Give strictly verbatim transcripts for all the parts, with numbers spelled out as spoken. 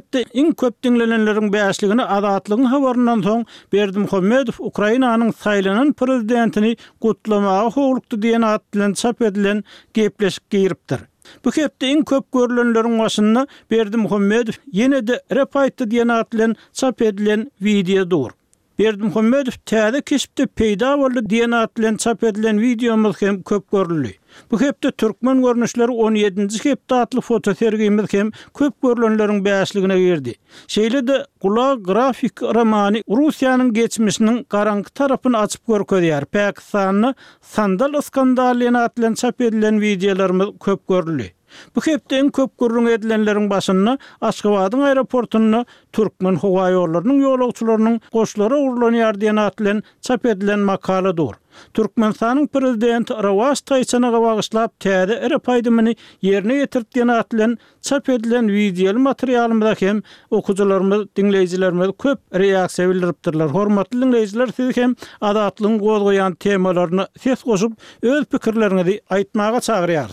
hepde iň köp dinlenenleriň bäşligini Azatlygyň habaryndan soň Berdimuhammedow Ukrainanyň saýlanan prezidentini gutlamagy howlukdy diýen at bilen çap edilen gepleşik giripdir. Bu hepde iň köp görülenleriň başynda Berdimuhammedow ýene-de rep aýtdy diýen at bilen çap edilen videodur. Berdimuhammedow täze keşipde peýda boldy diýen at bilen çap edilen videomuz hem köp görüldi. Bu hepde türkmen görnüşleri on ýedinji hepde atly foto sergimiz hem köp görülenleriň bäşligine girdi. Şeýle-de Gula grafik romany Russiýanyň geçmişiniň garanky tarapyny açyp görkezýär. Pakistanyň sandal skandalyny atlan çap edilen videolarymyz köp görüldi. Bu hepde en köp görüň edilenleriň başynda Aşgabatyň aeroportuny türkmen howa ýollarynyň ýolagçylarynyň goşlara urlanýar diýen atlan çap edilen makaladyr. Türkmenistanyň prezidenti Ravas Taýçanaga bagyşlap täze erep aýdymyny ýerine ýetirip diýen atlan çap edilen video materialymyzda hem okujalarymyz, dinleýijilerimiz köp reaksiýa bildiripdirler. Hormatly dinleýijiler, siz hem Azatlygyň gozgoýan temalaryny ses goşup öz pikirleriňizi aýtmaga çagyrýar.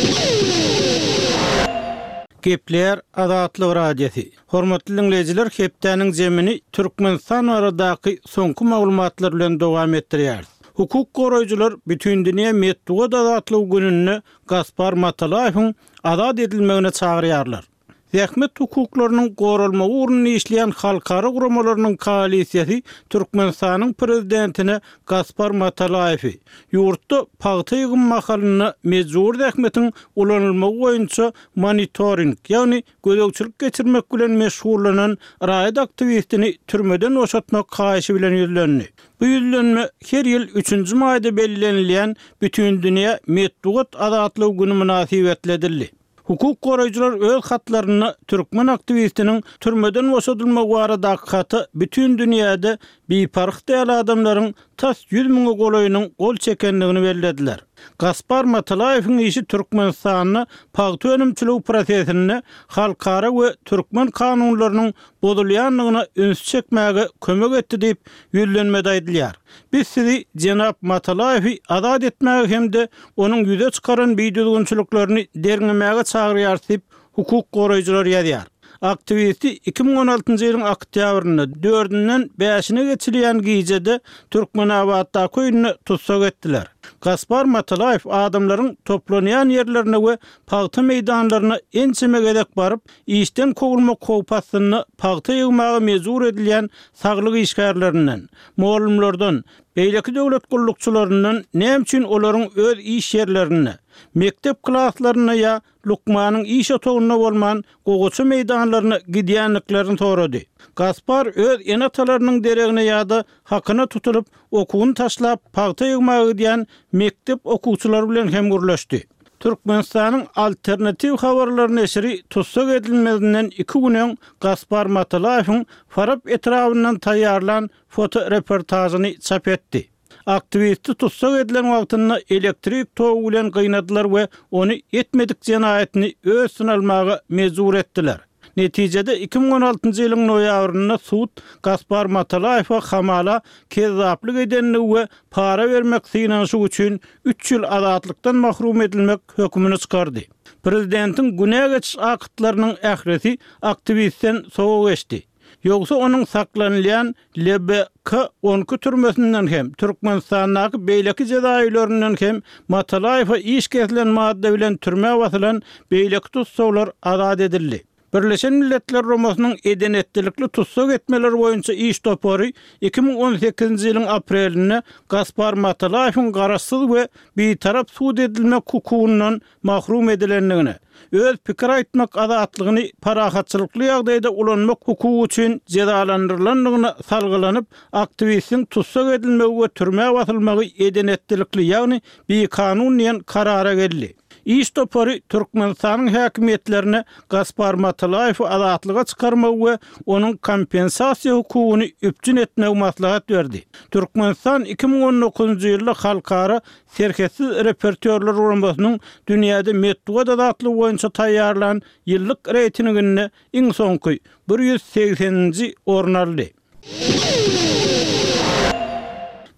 Gepler Azatlyk radiosi. Hormatly dinleýijiler, hepdeniň jemini Türkmenistan baradaky soňky maglumatlar bilen dowam etdirýär. Hukuk goraýjylar bütün dünýä Medeniýet azatlygy gününi Gaspar Matalaýewiň azad edilmegine çagyrýarlar. Zähmet hukuklarynyň goralmagy uruny işleýän halkara guramalarynyň koalisiýasy Türkmenistanyň prezidentine Gaspar Matalaýewi ýurtda paýta ýygyn mahalyny mejbur zähmetiň ulanylmagy boýunça monitoring, ýagny gözegçilik geçirmek bilen meşgulanan raýat aktivistini türmeden boşatmak haýyşy bilen ýüzlendi. Bu ýüzlenme her ýyl üçünji maýda belgilenilýän bütün dünýä Medeniýet azatlygy güni münasibetli edildi. Hukuk goraýjylar öz hatlaryny türkmen aktivistiniň türmeden boşadylmagy baradaky haty bütün dünýäde beýpark däl adamlaryň tas yüz miňe golaýynyň gol çekenligini bellädiler. Gaspar Matalaýewiň işi Türkmenistanyň paýta önümçiligi prosesini halkara we türkmen kanunlarynyň bozulýanlygyna üns çekmäge kömek etdi diýip ýüzlenmede aýdylýar. Biz sizi Jenap Matalaýewi azad etmäge hemde onuň ýüze çykaran beýdilgünçiliklerini derňemäge çagyrýar diýip hukuk goraýjylar ýazýar. Aktivisti iki bin on altynjy ýylyň oktýabryny dördünden beşine geçirilýän gijede Türkmenabadda köýüni tutsak etdiler. Gaspar Matalaýew adamlaryň toplanýan ýerlerine we paýta meýdanlaryna ençeme gedek baryp, işden kogulma kopasyny paýta ýygmagy mejbur edilýän saglyk işgärlerinden, muallimlerden, beýleki döwlet gullukçylaryndan näme üçin olaryň öz iş ýerlerine, mektep klaslaryna ýa Lukmanyň iş otagyna bolman gogoçy meýdanlaryna gidýänliklerini torady. Gaspar öz enatalarynyň deregine ýa-da hakyna tutulup okuwyny taşlap paýta ýygmagy diýen mektep okuwçylary bilen hem gürleşdi. Türkmenistanyň alternativ habarlar neşri tutsak edilmedinden iki günen Gaspar Matalaýewiň Farab etrafyndan taýýarlan foto reportajyny çap etdi. Aktivisti tutsak edilen wagtynda elektrik togu bilen gıynadylar we onu etmedik jenaýetini öz sınalmagy mejbur etdiler. Netijede iki bin on altynjy ýylyň noýabrynda sud Gaspar Matalaýewa hamala kezzaplyk edenligi we para bermek synanyşy üçin üç ýyl azatlykdan mahrum edilmek hökmüni çykardy. Prezidentiň günä geçiş akıtlarynyň ähresi aktivistden soňa geçdi. Yoksa onun saklanılan L B K on iki türmesinden hem Türkmenistan'daki beyleki cezaevlerinden hem Matalaýewa iş kesilen madde bilen türme basylan beyleki tutsaklar azad edildi. Birleşen Milletler Romasynyň edenetlikli tutsak etmeler boýunça iş topary iki bin on sekizinji ýylyň aprelinde Gaspar Matalaýewiň garaşsyz we beýtarap sud edilmek hukugundan mahrum edilenligine, öz pikir aýtmak azatlygyny parahatçylykly ýagdaýda ulanmak hukugy üçin jezalandyrylanyna salgylanyp, aktivistiň tutsak edilmegi we türme basylmagy edenetlikli ýagny bir kanun bilen karara geldi. İş topary Türkmenistanyň häkimetlerine Gaspar Matalaýewi azatlyga çykarmak we onuň kompensasiýa hukugyny üpjün etmek maslahat berdi. Türkmenistan iki bin on dokuzunjy ýylda halkara serketsiz repertuarlar uramasynyň dünýäde Medeniýet azatlygy boýunça taýýarlan ýyllyk reytinginde iň soňky bir ýüz sekseninji orun aldy.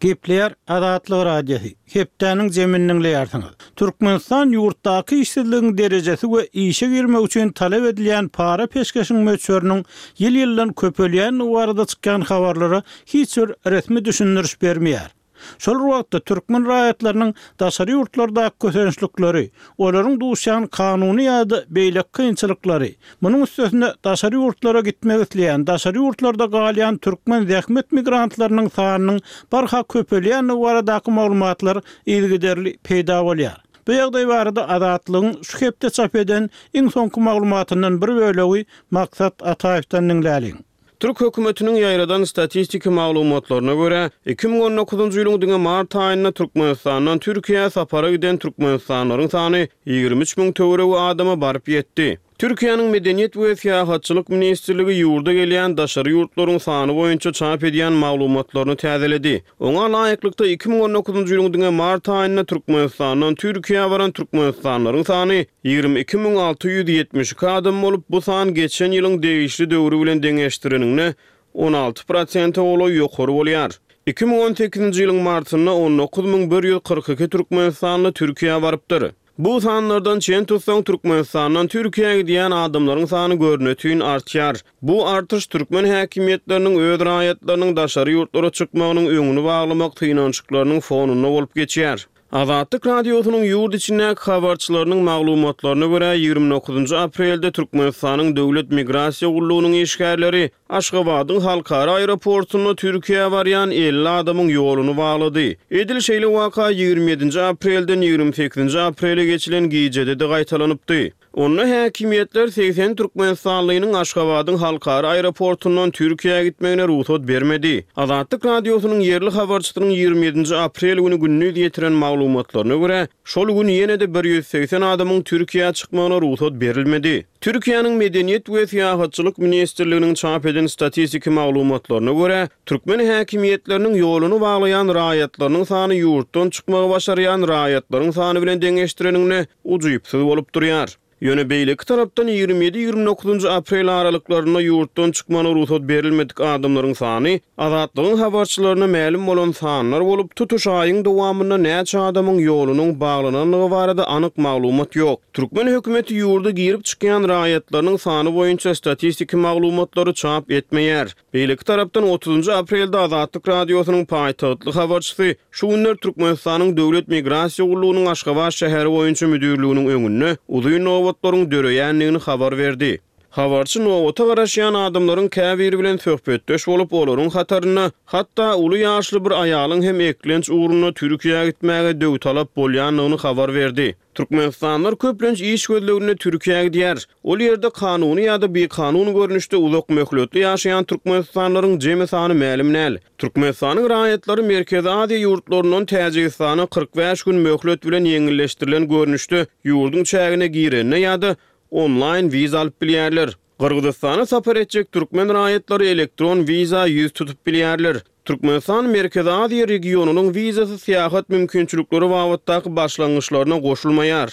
Gepler Adatlyk radiosu. Hepdäniň jeminiň leýärsiňiz. Türkmenistan ýurtdaky işsizligiň derejesi we işe girmek üçin talep edilen para peşkeşiň möçberiniň ýyl-ýyldan köpelýän barada çykan habarlary hiç bir resmi düşündiriş bermeýär. Şol wagtda türkmen raýatlarynyň daşary ýurtlardaky kösençlikleri, olaryň duşan kanuny ýa-da beýlek kynçylyklary, munyň üstesinde daşary ýurtlara gitmek isleýän, daşary ýurtlarda galýan türkmen zähmet migrantlarynyň sanynyň barha köpelýän baradaky maglumatlar ilgiderli peýda bolýar. Bu ýagdaý barada Adatlygyň şu hepde çap eden iň soňky maglumatyndan bir bölegi Maksat Ataýevden dinläliň. Türk hökümetiniň ýaýradan statistika maglumatlaryna görä, iki bin on dokuzunçy ýylyň diňe mart aýynda Türkmenistandan Türkiýe sapara giden türkmenistanlaryň sany ýigirmi üç miň töweregi adama baryp ýetdi. Türkiýanyň Medeniýet we Syýahatçylyk ministrligi ýurda gelýän daşary ýurtlaryň sany boýunça çap edýän maglumatlaryny täzeledi. Oňa laýyklykda iki bin on dokuzunçy ýylyň diňe mart aýynda Türkmenistandan Türkiýe baran türkmenistanlaryň sany ýigirmi iki miň alty ýüz ýetmiş iki adam bolup, bu san geçen ýylyň degişli döwri bilen deňeşdirenigine on alty prosent oly ýokary bolýar. iki bin on sekizinçi ýylyň martynda on dokuz miň bir ýüz kırk iki türkmenistanly Türkiýe barypdyr. Bu sanlardan çen tutsaň Türkmenistandan Türkiýe'ye giden adamlaryň sany görnetýün artýar. Bu artış türkmen häkimiýetleriniň öz raýatlarynyň daşary ýurtlara çykmagynyň öňüni baglamak tynançyklarynyň fonuna bolup geçýär. Azatlyk radiosynyň ýurt içindäki habarçylarynyň maglumatlaryna görä ýigirmi dokuzunçy aprelde Türkmenistanyň döwlet migrasiýa gullugynyň işgärleri Aşgabatyň halkara aeroportuna Türkiýe barýan elli adamyň ýoluny baglady. Edil şeýle waka ýigirmi ýedinçi aprelden ýigirmi sekizinçi aprele geçilen gijede de gaýtalanypdy. Onu häkimiýetler seksen Türkmenistanlynyň Aşgabatyň halkara aeroportundan Türkiýe'ye gitmegine ruhsat bermedi. Azatlyk radiosynyň yerli habarçysynyň ýigirmi ýedinçi aprel güni günni ýetiren maglumatlaryna görä, şol güni ýene de bir ýüz seksen adamyň Türkiýe'ye çykmagyna ruhsat berilmedi. Türkiýanyň Medeniýet we Syýahatçylyk ministrliginiň çap eden statistika maglumatlaryna görä, türkmen häkimiýetleriniň ýolunu baglayan raýatlarynyň sany ýurtdan çykmagy başarýan raýatlaryň sany bilen deňeşdirenigine ujypsyz bolup durýar. Ýöne beýleki tarapdan ýigirmi ýedi ýigirmi dokuzunçy aprel aralyklaryna ýurtdan çykmagyna ruhsat berilmedik adamlaryň sany Azatlygyň habarçylaryna ma'lum bolan sanlar bolup, tutuş aýyň dowamynda näçe adamyň ýolunyň baglananlygy barada anyk maglumat ýok. Türkmen hökümeti ýurda girip çykýan raýatlarynyň sany boýunça statistika maglumatlary çap etmeýär. Beýleki tarapdan otuzunçy aprelde Azatlyk radiosynyň paýtagtlyk habarçysy şu günler Türkmenistanyň döwlet migrasiýa gullugynyň Aşgabat şäheri boýunça müdürliginiň öňünde uzyň nowatlaryň döreýänligini habar berdi. Habarçy nowata garaşýan adamlaryň käbiri bilen söhbetdeş bolup, olaryň hataryna, hatda uly ýaşly bir aýalyň hem eklenç uğruna Türkiýe'ye gitmäge döw talap bolýanlygyny habar berdi. Türkmenistanlar köplenç iş gözlegine Türkiýe'ye gidýär. Ol ýerde kanuny ýa-da bir kanun görnüşde uzak möhletli ýaşaýan türkmenistanlaryň jemi sany ma'lum näl. Türkmenistanyň raýatlary Merkezi Aziýa ýurtlarynyň täjikistany kırk beş gün möhlet bilen ýeňilleşdirilen görnüşde ýurduň çägine girenne ýa-da online viza alyp bilýärler. Kırgızstana sapar etjek türkmen raýatlary elektron viza ýüz tutup bilýärler. Türkmenistan Merkezi Aziýa regionunyň vizasy syýahat mümkinçilikleri wagtdaky başlangyçlaryna goşulmaýar.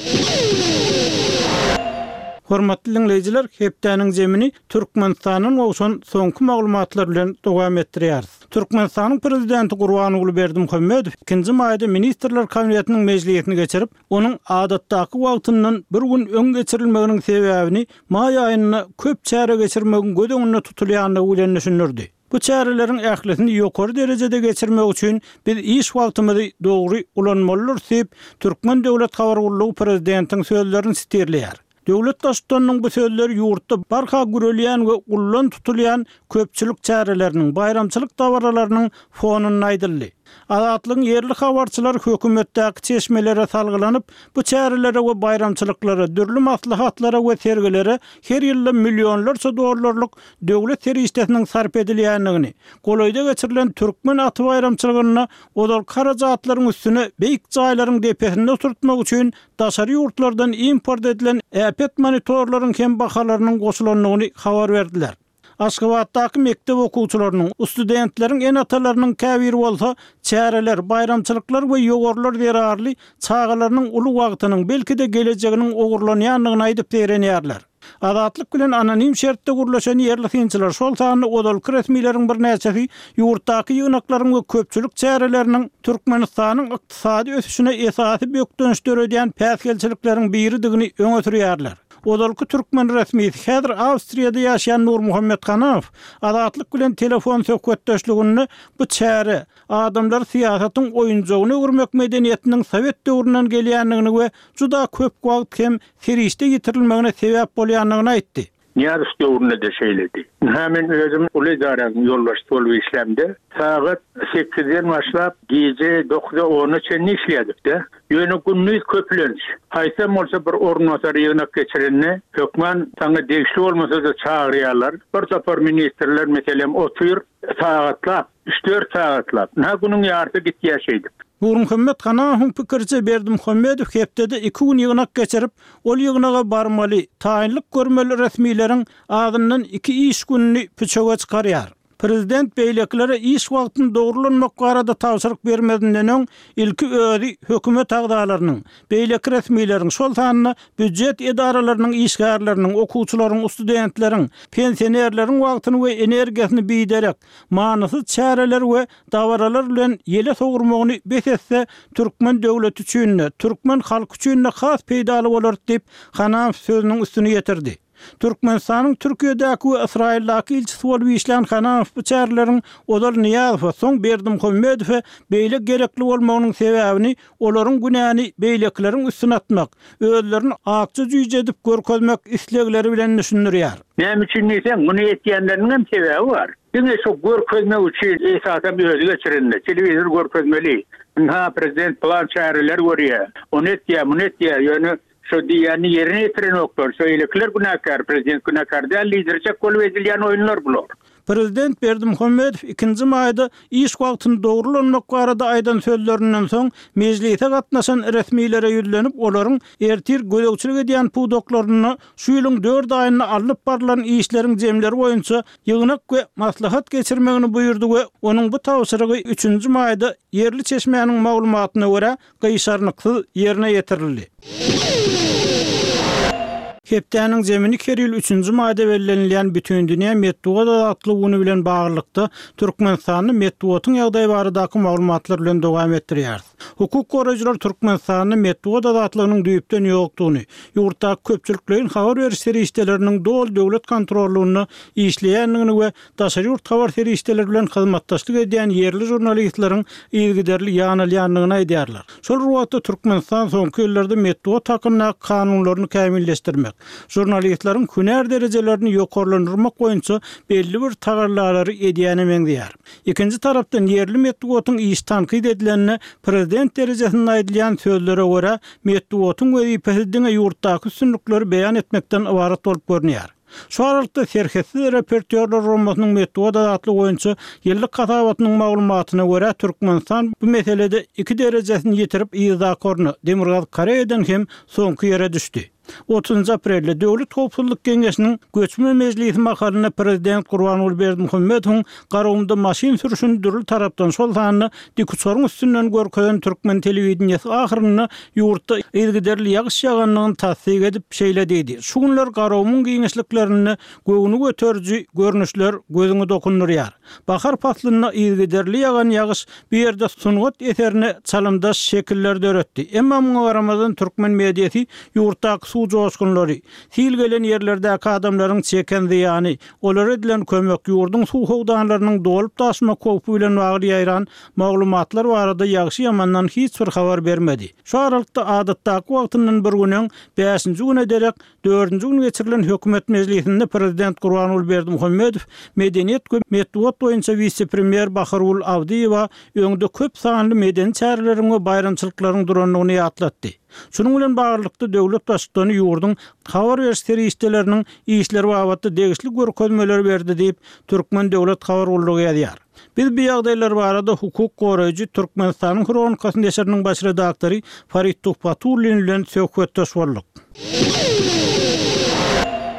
Hormatly dinleýijiler, hepdäniň jemini Türkmenistanyň ogşan soňky maglumatlar bilen dowam etdirýär. Türkmenistanyň prezidenti Gurbanuly Berdimuhammedow ikinji maýda ministrler kabinetiniň mejlisini geçirip, onuň adatdaky wagtyndan bir gün öň geçirilmeginiň sebäbini maý aýyna köp çäre geçirmegin gödeňinde tutulýanlygy bilen düşünürdi. Bu çäreleriň ählisini ýokary derejede geçirmek üçin biz iş wagtymyzy dogry ulanmalylar diýip Türkmen Döwlet Habar Gullugy prezidentiň sözlerini sitirleýär. Döwlet daşdanyň bu sözleri ýurtda barha gürelýän we ullan tutulýan köpçülik çäreleriniň, bayramçylyk dawaralarynyň fonuny aýdyldy. Azatlygyň yerli habarçylar hökümetdäki çeşmelere salgylanyp, bu çärelere we bayramçylyklara, dürli maslahatlara we sergilere her ýyl millionlarça dollarlyk döwlet serişdesiniň sarp edilýänligini, golaýda geçirilen türkmen aty bayramçylygyna odal karajatlaryň üstüne beýik jaýlaryň depesinde oturtmak üçin daşary ýurtlardan import edilen äpet monitorlaryň hem bahalarynyň goşulanlygyny habar berdiler. Aşgabatdaky mektep okuwçylarynyň, studentleriň en atalarynyň käbiri bolsa, çäreler, bayramçylyklar we ýogorlar derarly çağalarynyň uly wagtynyň belki de gelejeginiň ogurlanýanlygyny aýdyp berenýärler. Azatlyk bilen anonim şertde gurlaşan yerli synçylar şol sany odalky resmiýetiň bir näçesi ýurtdaky ýygnaklaryň we köpçülik çäreleriniň Türkmenistanyň ykdysady ösüşine esasy büýük dönüşler ödýän päsgelçilikleriň biridigini öňe sürýärler. Odalky Türkmen resmiýeti häzir Awstriýada ýaşaýan Nur Muhammed Hanaw azatlyk bilen telefon söhbetdeşligini bu çäre adamlar siýasatyň oýunjagyny görmek medeniýetiniň Sowet döwründen gelýändigini we juda köp wagt hem serişde ýitirilmegine sebäp bolýanlygyny aýtdy. Niyarus döwründe de şeýledi. Hemen özüm uly-idaryň ýolbaşçy bolup işlemde. Saat sekizden başlap gece dokuza ona çenni işledik de. Ýöne günlük köplenç. Haýsam bolsa bir ornatar ýygnak geçirenni hökmen taňa degişli bolmasa da çağırýarlar. Bir sapar ministrler meselem otur saatlap, üç dört saatlap. Na günüň ýarty git ýaşaýdyk. Nur Muhammed Hanaw pikirçe Berdimuhammedow hepdede iki gün ýygnak geçirip, ol ýygnaga barmaly, taýinlik görmeli resmiýleriň adyndan iki iş günini püçege çykarýar. Prezident beýleklere iş wagtyny dogrulanmak barada tawsyryk bermedinden öň ilki özi hökümet agdalarynyň, beýlek resmiýleriň şol sanyny büdjet edaralarynyň işgärleriniň, okuwçylaryň, studentleriň, pensionerleriň wagtyny we energiýasyny biýderek, manysyz çäreler we dawaralar bilen ýele sogurmagyny besetse Türkmen döwleti üçin, Türkmen halky üçin has peýdaly bolar diýip Hanaw sözüniň üstüne ýetirdi. Türkmenistanyň Türkiýedäki we Israýildaky ilçisi bolup işleýän Hanaw bu çäreleriň Odal Niýazow soň Berdimuhammedow beýle gerekli bolmagynyň sebäbini olaryň günäni beýlekleriň üstüne atmak, özlerini akça jüýje edip görkezmek islegleri bilen düşünürýär. Näme üçin diýsem, muny etýänleriň hem sebäbi bar. Diňe şu görkezmek üçin esasen bir özü geçirenler, telewizor görkezmeli. Ha prezident plan çäreler görýär. Onu etýär, muny etýär, ýöne şu diýäni ýerine ýetiren oklar, söýlekler günäkär, prezident günäkär däl, liderçe kol edilýän oýunlar bular. Prezident Berdimuhammedow ikinji maýda iş wagtyny dogrulanmak barada aýdan sözlerinden soň mejlise gatnaşan resmiýlere ýüzlenip olaryň ertir gödökçilik edýän pudoklaryny şu ýylyň dört aýyna alyp barilan işleriň jemleri boýunça ýygnak we maslahat geçirmegini buýurdy we onuň bu tawsyrygy üçünji maýda yerli çeşmeýäniň maglumatyna görä gyşarnyksyz ýerine ýetirildi. Hepdäniň zemini keril üçünji maýda bellenilýän bütün dünýä Medeniýet adly bilen baglykda Türkmenistanyň Medeniýetiň ýagdaýy baradaky maglumatlar bilen dowam etdirýär. Hukuk goraýjylar Türkmenistanyň Medeniýet adlygynyň düýpden ýokdugyny, ýurtda köpçüliklerin habar beriş serişdeleriniň dol döwlet kontrollugyny işleýändigini we daşary ýurt habar serişdeleri bilen hyzmatdaşlyk edýän yerli jurnalistleriň ilgiderli ýanylýanlygyny aýdýarlar. Şol ruwatda Türkmenistan soňky ýylllarda Medeniýet hakyna kanunlaryny kämilleşdirmek, jurnalistlerin hüner derejelerini ýokarlandyrmak boýunça belli bir tagarlary edýäni meňdýär. İkinji tarapdan yerli Medeniýetiň iş tanqid edilenine prezident derejesinde aýdylýan sözlere görä Medeniýetiň wezipesi diňe ýurtdaky üstünlikleri beýan etmekden ibaret bolup görünýär. Şu aralykda serhessiz repertuarlar romasynyň Medeniýet adly boýunça ýyllyk gatawatynyň maglumatyna görä Türkmenistan bu meselede iki derejesini ýetirip ýyzakorny Demirgaz Karaýdan hem soňky ýere düşdi. otuzunji aprelde Döwlet Howpsuzlyk Geňeşiniň Göçmen Mejlisi makalyna Prezident Gurbanuly Berdimuhammedow garawynda maşyn sürüşini dürli tarapdan şol sanyny dikuçoryň üstünden görkezen Türkmen telewizionyasy ahyryny ýurtda ilgiderli ýagyş ýaganlygyny tasdik edip şeýle diýdi. Şu günler garawymyň giňişliklerini göwüni göterji görnüşler gözüňe dokunurýar. Bahar faslyna ilgiderli ýagan ýagyş bir ýerde sungat eserini çalymdaş şekillerde öretdi. Emma muňa garamazdan Türkmen mediýasy ýurtdaky suw joşkunlary, sil gelen ýerlerdäki adamlaryň çeken ziýany, olara edilen kömek ýurdun suw howdanlarynyň dolup taşma köpü bilen bagly ýaýran maglumatlar barada ýagşy ýamandan hiç bir habar bermedi. Şu aralykda adatdaky wagtynyň bir günüň beşinji güne derek dördünji gün geçirilen hökümet mejlisinde Prezident Gurbanuly Berdimuhammedow Medeniýet we Medeniýet boýunça vice-premier Baharul Awdiýewa öňde köp sanly medeni çäreleriň we bayramçylyklaryň duranlygyny ýatlatdy. Şunun bilen baglykda döwlet başçylygyny ýurdun habar beriş serişdeleriniň işleri babatda degişli görkezmeler berdi diýip Türkmen döwlet habar uldugy ýazýar. Biz bu ýagdaýlar barada hukuk goraýjy Türkmenistanyň Kronikasy neşriniň baş redaktory Farid Tuhpatully bilen söhbetdeş bolduk.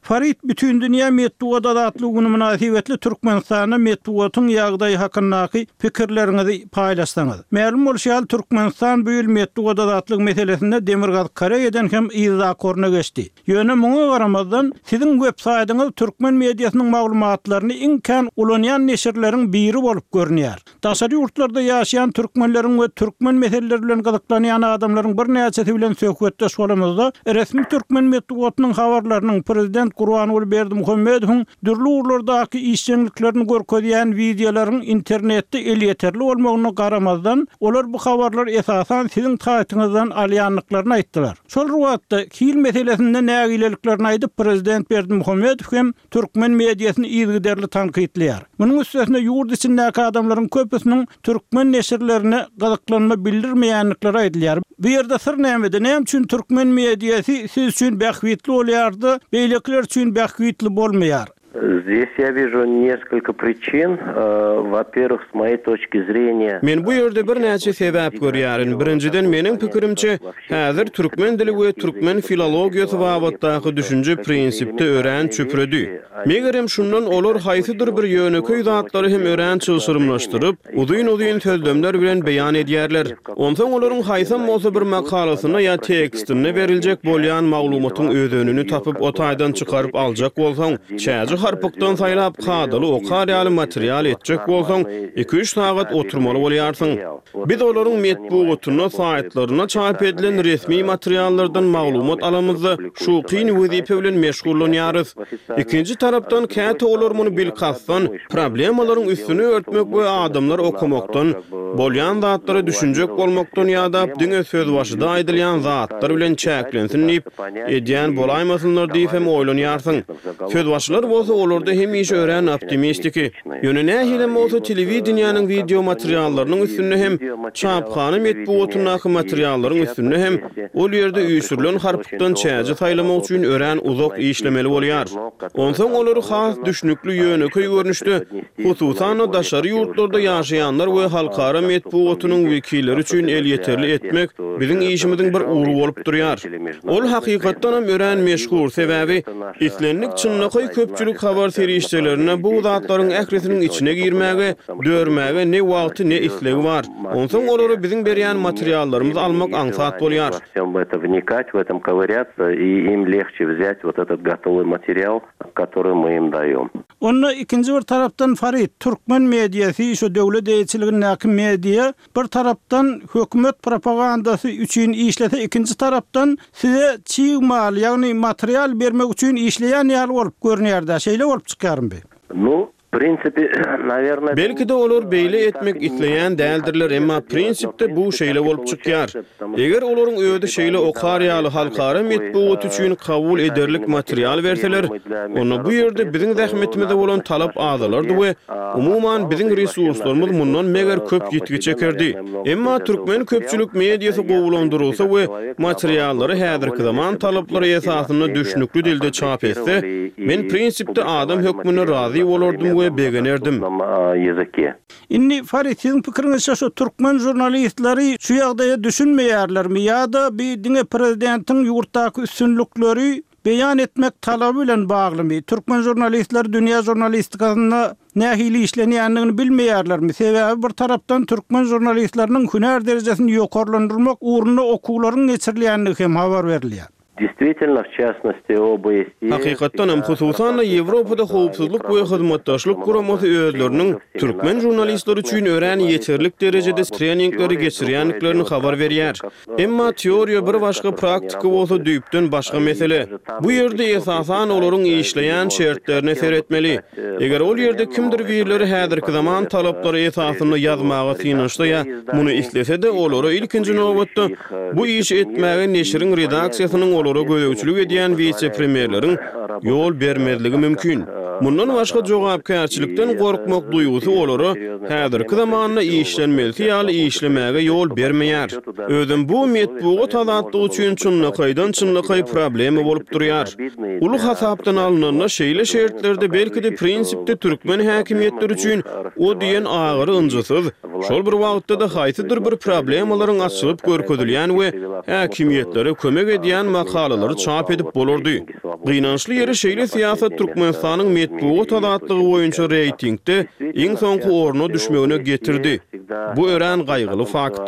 Farid bütün dünya metbuat adatlygyny münasibetli Türkmenistana metbuatyň ýagdaýy hakyndaky pikirleriňizi paýlaşsaňyz. Ma'lum bolýar Türkmenistan bu ýyl metbuat adatlyk meselesinde Demirgaz Karaýadan hem ýyza korna geçdi. Ýöne muňa garamazdan siziň web saýtyňyz türkmen mediasynyň maglumatlaryny imkan ulanýan neşirleriň biri bolup görünýär. Daşary ýurtlarda ýaşaýan türkmenleriň we türkmen meseleleri bilen gyzyklanýan adamlaryň bir näçesi bilen söhbetdeş bolamyzda resmi türkmen metbuatynyň habarlarynyň prezident Gurbanuly Berdimuhammedowyň dürli urlardaky işçiliklerini görkezýän videolaryň internetde el ýeterli bolmagyna garamazdan olar bu habarlar esasan siziň taýtyňyzdan alýanlyklaryny aýtdylar. Şol ruwatda kil meselesinde nägileliklerini aýdyp prezident Berdimuhammedow hem türkmen mediasyny ýygyderli tanqidleýär. Munyň üstüne ýurt içindäki adamlaryň köpüsiniň türkmen neşirlerine gyzyklanma bildirmeýänlikleri aýdylýar. Bu ýerde sır näme? Näme üçin türkmen mediasy siz üçin bähwitli bolýardy, beýlekler üçin bähwitli bolmaýar? Здесь я вижу несколько причин. Во-первых, с моей точки зрения... Men bu ýerde bir näçe sebäp görýärin. Birinciden meniň pikirimçe, häzir türkmen dili we türkmen filologiýasy babatdaky düşünje prinsipde ören çöpredi. Megerem şundan olar haýsydyr bir ýöneköý zatlary hem ören çylşyrmlaşdyryp, udyň-udyň sözdömler bilen beýan edýärler. Ondan olaryň haýsam bolsa bir makalasyna ýa tekstine beriljek bolýan maglumatyň özünü tapyp o taýdan çykaryp aljak bolsaň, çäji harpykdan saýlap kadaly okar ýaly material etjek bolsaň, iki üç sagat oturmaly bolýarsyň. Biz olaryň metbuatyna, saýtlaryna çap edilen resmi materiallardan maglumat alamyzda şu kyn wezipe bilen meşgullanýarys. Ikinji tarapdan käte olar muny bilkasdan problemalaryň üstüne örtmek we adamlar okumakdan, bolýan zatlary düşünjek bolmakdan ýa-da diňe söz başyda aýdylýan zatlar bilen çäklensinip edýän bolaýmasynlar diýip hem oýlanýarsyň. Söz başylar bolsa olarda hem iş ören optimistiki. Ýöne nähilem bolsa telewizionyanyň video materiallarynyň üstünde hem çapkany metbuatynaky materiallaryň üstünde hem ol ýerde üýsürilen harpykdan çäji saýlamak üçin ören uzak işlemeli bolýar. Onsoň olary has düşnükli ýöneköý görnüşde, hususan daşary ýurtlarda ýaşaýanlar we halkara metbuatynyň wekilleri üçin el ýeterli etmek biziň işimiziň bir uğru bolup durýar. Ol hakykatdan hem ören meşhur sebäbi islenlik çynnaky köpçülik habar serişçilerine bu zatlaryň ähresiniň içine girmäge, dörmäge ne wagty ne islegi bar. Onsoň olary biziň berýän materiallarymyzy almak aňsat bolýar. В это вникать, в этом ковыряться, и им легче взять вот этот готовый материал, который мы им даём. Onda ikinji bir tarapdan Farid, türkmen mediasy, şu döwlet eýçiligindäki media, bir tarapdan hökümet propagandasy üçin işlese, ikinji tarapdan size çyğmal, ýagny material bermek üçin işleýän ýaly bolup görünýär-de, şeýle bolup çykarmy? Ну, в принципе, наверное... Belki de olur beýle etmek isleýän däldirler, emma prinsipde bu şeýle bolup çykýar. Eger olaryň öýde şeýle okar ýaly halkara metbuat üçin kabul ederlik material berseler, onu bu ýerde biziň zähmetimizde bolan talap azalardy we umuman biziň resurslarymyz mundan meger köp ýetgi çekerdi. Emma türkmen köpçülik mediasy gowulandyrylsa we materiallary häzirki zaman talaplary esasyna düşnükli dilde çap etse, men prinsipde adam hökmüne razy bolardym we begenerdim. Inni Farid, siziň pikiriňizçe şu türkmen jurnalistleri şu ýagdaýa düşünmeýärlermi ýa-da bir diňe prezidentiň ýurtdaky üstünlikleri beýan etmek talaby bilen baglymy? Türkmen jurnalistler dünýä jurnalistikasyna nähili işlenýändigini bilmeýärlermi? Sebäbi bir tarapdan türkmen jurnalistleriniň hünär derejesini ýokarlandyrmak uğruna okuwlaryň geçirilýändigi hem habar berilýär. Действительно, в частности, оба есть. Hakykatdan hem hususan Ýewropada howpsuzlyk we hyzmatdaşlyk guramasy özleriniň türkmen jurnalistleri üçin ören ýeterlik derejede treningleri geçirýänliklerini habar berýär. Emma teoriýa bir başga praktika bolsa düýpden başga mesele. Bu ýerde esasan olaryň işleýän şertlerini seretmeli. Eger ol ýerde kimdir birileri häzirki zaman talaplary esasyny ýazmaga synanyşda muny islese-de olary ilkinji nowatda bu iş etmäge neşiriň redaksiýasynyň olara gödäwçilik edýän vice-premierleriň ýol bermezligi mümkin. Mundan başga jogapkärçilikden gorkmak duýgusy olary häzirki zamanda işlenmeli ýaly işlemäge ýol bermeýär. Özüm bu metbugy tadatlygy üçin çynlykydan çynlyky problemi bolup durýar. Uluk hasapdan alynanlar şeýle şertlerde belki de prinsipde türkmen häkimiýetleri üçin o diýen agyr ynjysyz. Şol bir wagtda da haýsydyr bir problemalaryň açylyp görkezilýän we häkimiýetlere kömek edýän makalary çap edip bolardy. Gynançly ýeri şeýle siýasat Türkmenistanyň metbugy tadatlygy boýunça reytingde iň soňky orna düşmegine getirdi. Bu ören gaýgyly fakt.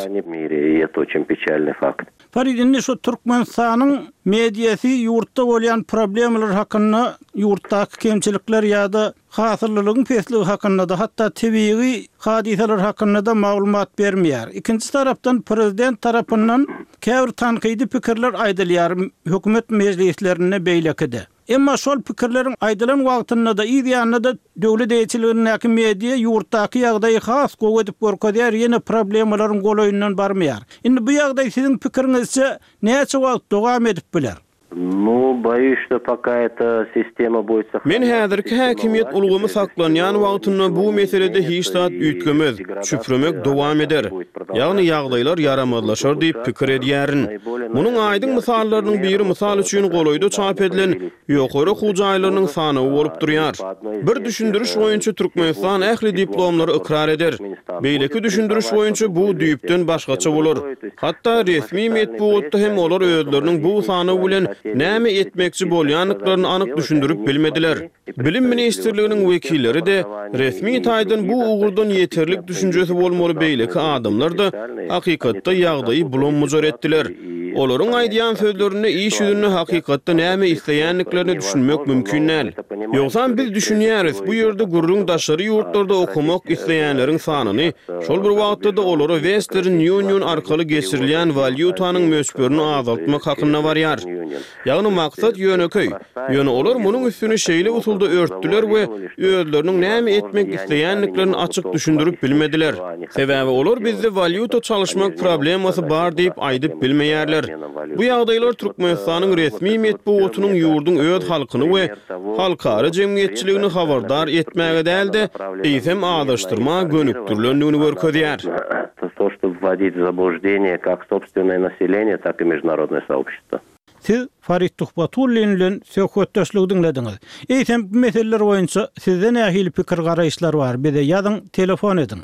Faridinni şu Türkmenistanyň mediýasy ýurtda bolýan problemler hakynda, ýurtdaky kemçilikler ýa-da hasyrlygyň pesligi hakynda da hatda tebii hadiseler hakynda da maglumat bermeýär. Ikinji tarapdan prezident tarapyndan käbir tanqidi pikirler aýdylýar hökümet meclislerine beýlekide. Emma şol pikirleriň aýdylan wagtynda da ýa-da da döwlet eýçiliginiň media ýurtdaky ýagdaýy has gowy edip görkezýär, ýene problemlaryň golaýyndan barmaýar. Indi bu ýagdaý siziň pikiriňizçe näçe wagt dowam edip biler? Ну, боюсь, что пока эта система будет сохраняться. Men häzirki häkimiýet ulgumy saklanýan wagtynda bu meselede hiç zat üýtgemez, şüpürmek dowam eder. Ýagny ýagdaýlar yaramazlaşar diýip pikir edýärin. Munyň aýdyň misallarynyň biri misal üçin golaýda çap edilen ýokary hujaýlarynyň sany bolup durýar. Bir düşündürüş boýunça Türkmenistan ähli diplomlary ikrar eder. Beýleki düşündürüş boýunça bu düýpden başgaça bolar. Hatda resmi metbuatda hem olar özleriniň bu sany bilen näme etmekçi bolýanlyklaryny anyk düşündürip bilmediler. Bilim ministrliginiň wekilleri de resmi taýdan bu ugurdan ýeterlik düşünjesi bolmaly beýleki adamlar da hakykatda ýagdaýy bulanmajar etdiler. Olaryň aýdýan sözlerini iş ýüzünde hakykatda näme isleýänliklerini düşünmek mümkin näl. Ýogsa biz düşünýäris, bu ýerde gurrun daşary ýurtlarda okumak isleýänleriň sanyny, şol bir wagtda da olary Western Union arkaly geçirilýän valyutanyň möçberini azaltmak hakynda barýar. Ýagny maksat ýöneköy. Ýöne olar munyň üstüne şeýle usulda örtdiler we özleriniň näme etmek isleýänliklerini açyk düşündürip bilmediler. Sebäbi olar bizde valyuta çalışmak problemasy bar diýip aýdyp bilmeýärler. Bu ýagdaýlar Türkmenistanyň resmi metbuatynyň ýurdun öz halkyny we halkary jemgyýetçiligini habardar etmäge däldi, eýsem adaşdyrma gönükdirlendigini görkezýär. То, что вводить в заблуждение как собственное население, так и международное сообщество. Siz Farid Tuhbatullin bilen söhbetdeşlik dinlediňiz. Eýsem bu meseleler boýunça sizden ähli pikir garaýşlar bar. Bize ýazyn, telefon edin.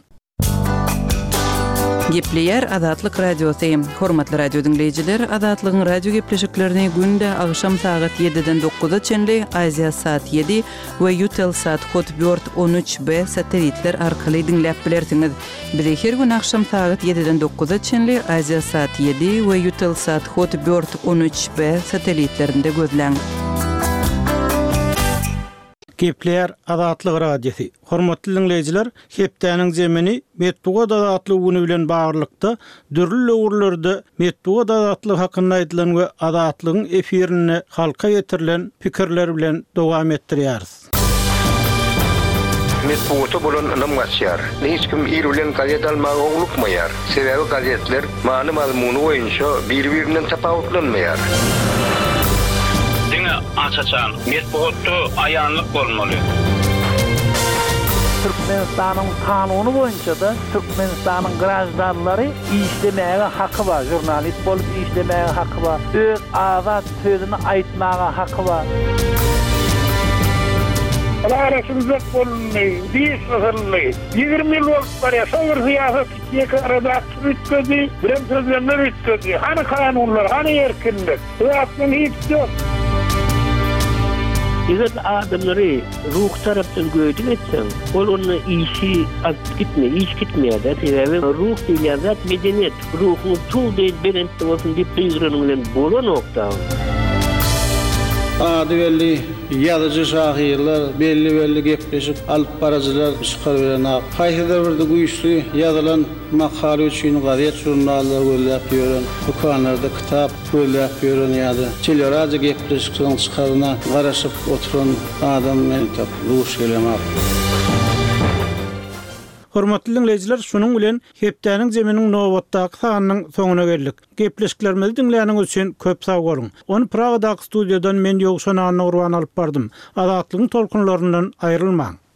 Gepleýär Adatlyk radiosy. Hormatly radio dinleýijiler, Adatlygyň radio gepleşiklerini günde agşam saat ýediden dokuza çenli Aziya saat ýedi we Eutelsat kod dört on üç B satelitler arkaly dinläp bilersiňiz. Bizi her gün agşam saat ýediden dokuza çenli Aziya saat ýedi we Eutelsat kod dört on üç B satelitlerinde gözläň. Gepleýär Adatlyk radiosi. Hormatly dinleýijiler, hepdäniň jemini metbuga adatlygyny bilen baglykda dürli ugurlarda metbuga adatlyk hakynda aýdylan we adatlygyň efirini halka ýetirilen pikirler bilen dowam etdirýäris. Metbuata bolan anam gaçýar. Hiç kim ýerlen gazet almagy oglukmaýar. Sebäbi gazetler many mazmuny boýunça bir-birinden tapawutlanmaýar. Açaçan, metbuatda aýanlyk bolmaly. Türkmenistanyň kanuny boýunça da Türkmenistanyň grajdanlary işlemäge haky bar, jurnalist bolup işlemäge haky bar, öz azat sözüni aýtmaga haky bar. Arasynda bolny, diýiş bolny. ýygrimi ýyl bolup barýar, şol siýasat ýekarada ütködi, bilen sözlerler ütködi. Hany kanunlar, hany erkinlik? Ýa-da hiç ýok. Eger adamları ruh taraftan göydük etsen, ol onun işi az gitme, iş gitmeye de, sebebi ruh değil zat medeniyet, ruhun tuğ değil berentli olsun deyip duyguranın bola nokta. Adı belli yazıcı şahiyerler, belli belli gepleşip alıp baracılar çıkar veren ağ. Hayhida birde güýçli yazılan makale üçün gazet jurnallar göllep ýören, dukanlarda kitap göllep ýören ýa-da çeleraja gepleşikden çıkaryna garaşyp oturan adam meni tap ruş gelemek. Hormatly dinleyijiler, şunuň bilen hepdäniň jeminiň nowatdaky sanynyň soňuna geldik. Gepleşiklerimizi dinleýäniňiz üçin köp sag bolun. Onu Pragadaky studiýadan men Ýogşan Urban alyp bardym. Azatlygyň tolkunlaryndan aýrylmaň.